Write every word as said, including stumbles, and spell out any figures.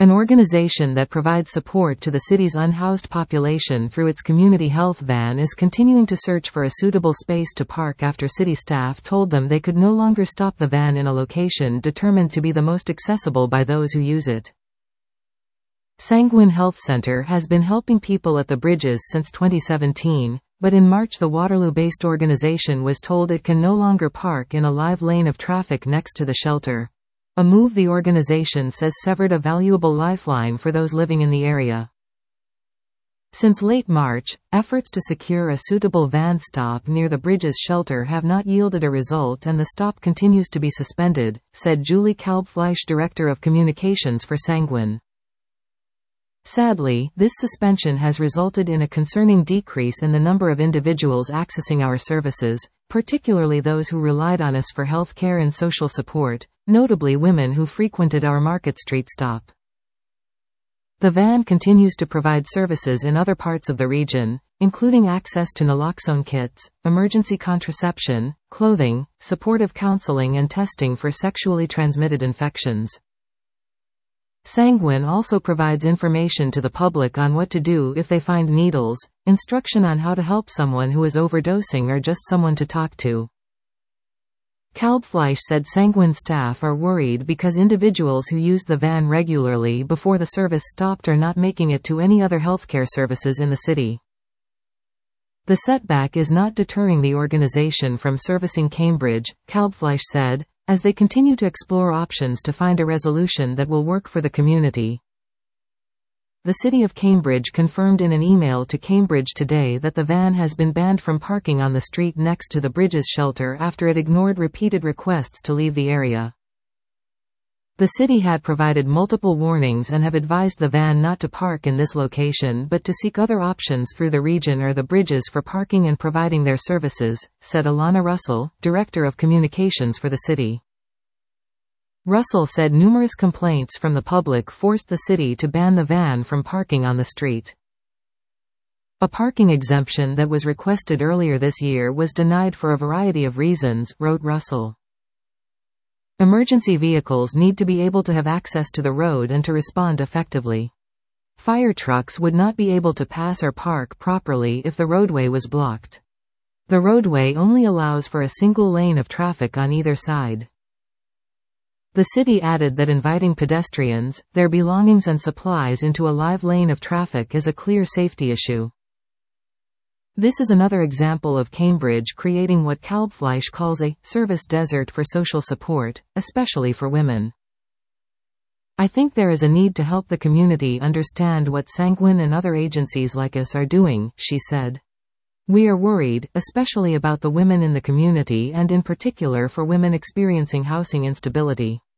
An organization that provides support to the city's unhoused population through its community health van is continuing to search for a suitable space to park after city staff told them they could no longer stop the van in a location determined to be the most accessible by those who use it. Sanguine Health Center has been helping people at the bridges since twenty seventeen, but in March the Waterloo-based organization was told it can no longer park in a live lane of traffic next to the shelter. A move the organization says severed a valuable lifeline for those living in the area. Since late March, efforts to secure a suitable van stop near the bridge's shelter have not yielded a result and the stop continues to be suspended, said Julie Kalbfleisch, Director of Communications for Sanguine. Sadly, this suspension has resulted in a concerning decrease in the number of individuals accessing our services, particularly those who relied on us for health care and social support, notably women who frequented our Market Street stop. The van continues to provide services in other parts of the region, including access to naloxone kits, emergency contraception, clothing, supportive counseling and testing for sexually transmitted infections. Sanguine also provides information to the public on what to do if they find needles, instruction on how to help someone who is overdosing or just someone to talk to. Kalbfleisch said Sanguine staff are worried because individuals who used the van regularly before the service stopped are not making it to any other healthcare services in the city. The setback is not deterring the organization from servicing Cambridge, Kalbfleisch said, as they continue to explore options to find a resolution that will work for the community. The City of Cambridge confirmed in an email to Cambridge Today that the van has been banned from parking on the street next to the bridge's shelter after it ignored repeated requests to leave the area. The city had provided multiple warnings and have advised the van not to park in this location but to seek other options through the region or the bridges for parking and providing their services, said Alana Russell, Director of Communications for the city. Russell said numerous complaints from the public forced the city to ban the van from parking on the street. A parking exemption that was requested earlier this year was denied for a variety of reasons, wrote Russell. Emergency vehicles need to be able to have access to the road and to respond effectively. Fire trucks would not be able to pass or park properly if the roadway was blocked. The roadway only allows for a single lane of traffic on either side. The city added that inviting pedestrians, their belongings and supplies into a live lane of traffic is a clear safety issue. This is another example of Cambridge creating what Kalbfleisch calls a service desert for social support, especially for women. I think there is a need to help the community understand what Sanguine and other agencies like us are doing, she said. We are worried, especially about the women in the community and in particular for women experiencing housing instability.